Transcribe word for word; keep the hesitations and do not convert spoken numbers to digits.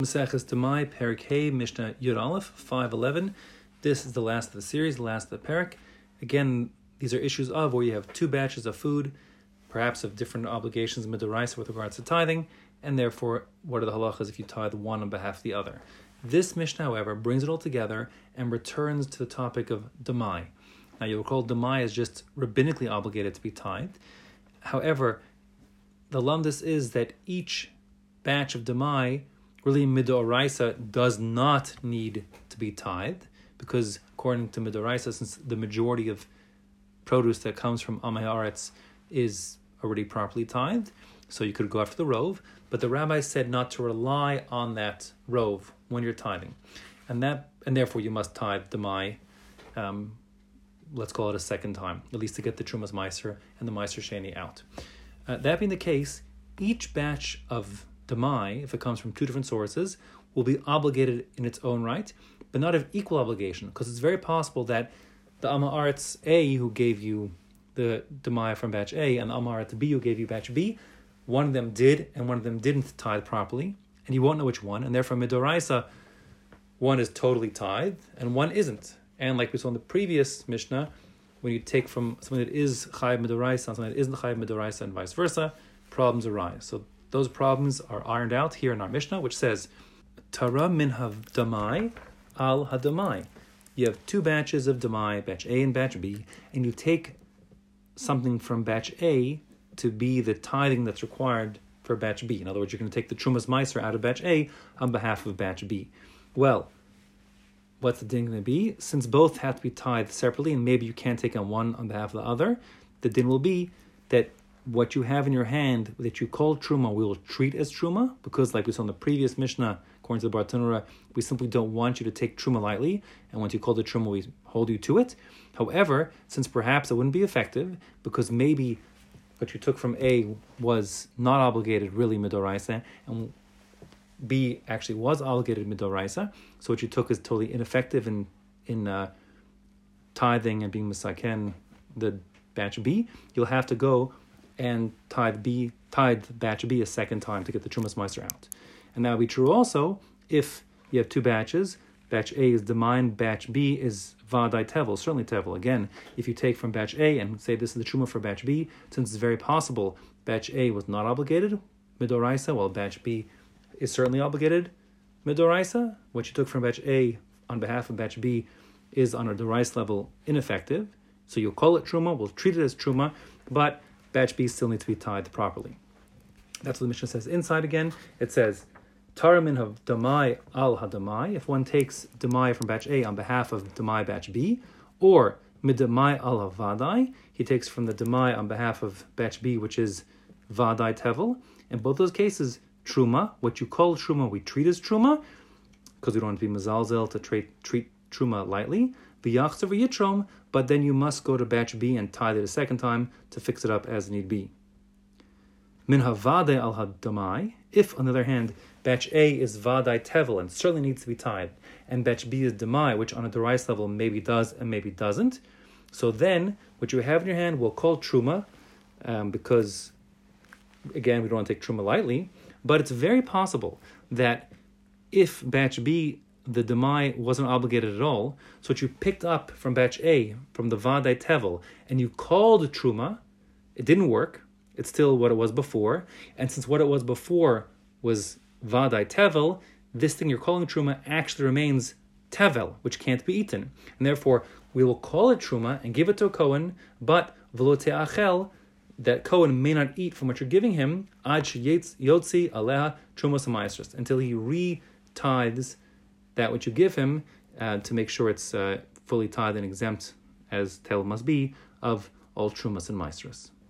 Maseches Demai, Perek Hey, Mishnah Yud Aleph, five eleven. This is the last of the series, the last of the Perek. Again, these are issues of where you have two batches of food, perhaps of different obligations, midoraisa, with regards to tithing, and therefore, what are the halachas if you tithe one on behalf of the other? This Mishnah, however, brings it all together and returns to the topic of Demai. Now, you'll recall Demai is just rabbinically obligated to be tithed. However, the lumdus is that each batch of Demai, really midoraisa, does not need to be tithed, because according to midoraisa, since the majority of produce that comes from Amay Haaretz is already properly tithed, so you could go after the rove, but the rabbi said not to rely on that rove when you're tithing, and that and therefore you must tithe Demai, um, let's call it a second time, at least to get the Trumas Meiser and the Meiser Sheni out. Uh, that being the case, each batch of Demai, if it comes from two different sources, will be obligated in its own right, but not of equal obligation, because it's very possible that the Amay Haaretz A, who gave you the Demai from batch A, and the Amay Haaretz B, who gave you batch B, one of them did and one of them didn't tithe properly, and you won't know which one, and therefore midoraisa, one is totally tithed and one isn't. And like we saw in the previous Mishnah, when you take from something that is chayav midoraisa and something that isn't chayav midoraisa and vice versa, problems arise. So those problems are ironed out here in our Mishnah, which says, Tara min ha-damai al ha-damai. You have two batches of Demai, batch A and batch B, and you take something from batch A to be the tithing that's required for batch B. In other words, you're going to take the Trumas Meiser out of batch A on behalf of batch B. Well, what's the din going to be? Since both have to be tithed separately, and maybe you can't take on one on behalf of the other, the din will be that what you have in your hand that you call Truma, we will treat as Truma, because like we saw in the previous Mishnah, according to the Bartanura, we simply don't want you to take Truma lightly, and once you call the Truma, we hold you to it. However, since perhaps it wouldn't be effective, because maybe what you took from A was not obligated really midoraisa, and B actually was obligated midoraisa, so what you took is totally ineffective in in uh, tithing and being misaken the batch B, you'll have to go and tithe B, tithe batch B a second time to get the Trumas Meiser out. And that would be true also if you have two batches. Batch A is Demai, batch B is Vadai Tevel, certainly Tevel. Again, if you take from batch A and say this is the Truma for batch B, since it's very possible batch A was not obligated, midoraisa, while batch B is certainly obligated, midoraisa, what you took from batch A on behalf of batch B is on a doraisa level ineffective. So you'll call it Truma, we'll treat it as Truma, but batch B still needs to be tithed properly. That's what the Mishnah says inside again. It says, Tara min of Demai al ha-Demai, if one takes Demai from batch A on behalf of Demai batch B, or mid Demai al ha-Vadai, he takes from the Demai on behalf of batch B, which is Vadai Tevel. In both those cases, Truma, what you call Truma, we treat as Truma, because we don't want to be mezalzel to treat, treat Truma lightly. V'yachzer v'yitrom, but then you must go to batch B and tithe it a second time to fix it up as need be. Min ha-Vadai al ha-Demai, if on the other hand, batch A is Vadai Tevel and certainly needs to be tithed, and batch B is Demai, which on a derais level maybe does and maybe doesn't, so then what you have in your hand we'll call Truma, um, because again we don't want to take Truma lightly, but it's very possible that if batch B, the Demai wasn't obligated at all, so what you picked up from batch A, from the Vadai Tevel, and you called Truma, it didn't work, it's still what it was before, and since what it was before was Vadai Tevel, this thing you're calling Truma actually remains Tevel, which can't be eaten. And therefore, we will call it Truma and give it to a Kohen, but V'lo te'achel, that Kohen may not eat from what you're giving him, ad yotzi aleha Trumas Meiser, until he re-tithes that which you give him uh, to make sure it's uh, fully tithed and exempt, as Tevel must be, of all Trumas and Meisers.